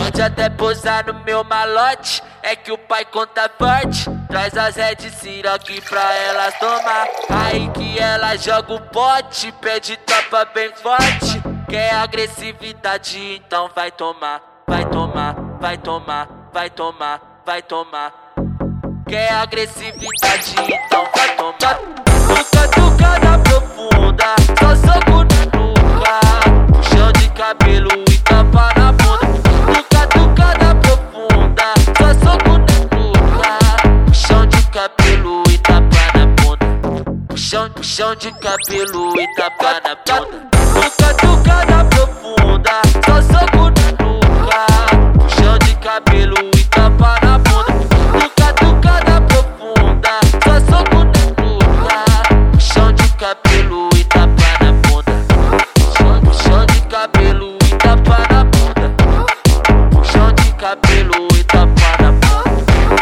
Pode até posar no meu malote, é que o pai conta forte. Traz as Red Siroc pra elas tomar. Aí que ela joga o pote, pede topa bem forte. Quer agressividade, então vai tomar. Vai tomar, vai tomar, vai tomar, vai tomar. Quer agressividade, então vai tomar. Tucada profunda, só soco na nuca. Puxão de cabelo e tapa na bunda. Tucada profunda, só soco na nuca. Puxão de cabelo e tapa na bunda. Puxão de cabelo e tapa na bunda. Tucada profunda, só soco na nuca. Puxão de cabelo e tapa na bunda. Tucada profunda, só soco na nuca. Puxão de cabelo e tapa na bunda. Puxão de cabelo e tapa na bunda. Puxão de cabelo e tapa na bunda.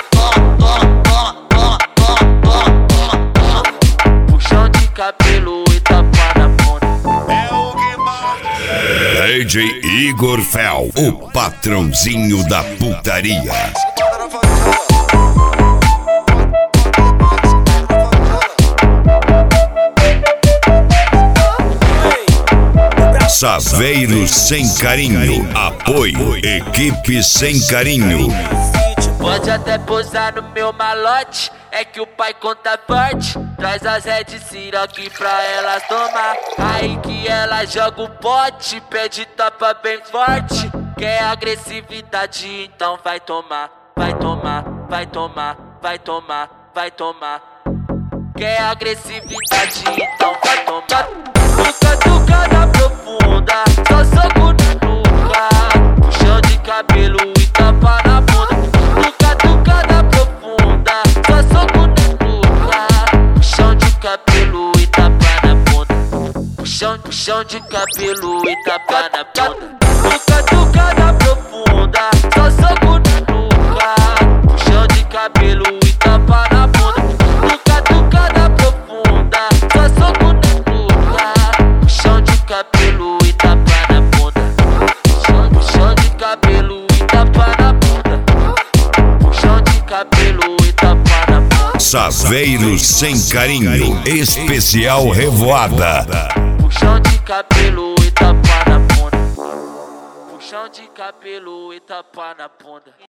Puxão de cabelo e tapa na bunda. DJ Igor Fel, o patrãozinho da putaria. Saveiros sem carinho, apoio, equipe sem carinho. Pode até posar no meu malote, é que o pai conta forte. Traz as Red Siroc pra elas tomar. Aí que ela joga o pote, pede topa bem forte. Quer agressividade, então vai tomar. Vai tomar, vai tomar, vai tomar, vai tomar. Quer agressividade, então vai tomar. Tucada profunda, só soco na nuca. Puxão de cabelo e tapa na bunda. Tucada profunda, só soco na nuca. Puxão de cabelo e tapa na bunda. Puxão de cabelo e tapa na bunda. Tucada profunda, só soco na nuca. Puxão de cabelo e tapa na bunda. Tucada profunda, só soco na nuca. Puxão de cabelo e tapa na bunda. Puxão de cabelo e tapa na bunda. Puxão de cabelo e tapa na bunda. Saveiros sem carinho, especial Revoada. Puxão de cabelo e tapa na bunda. Puxão de cabelo e tapa na bunda.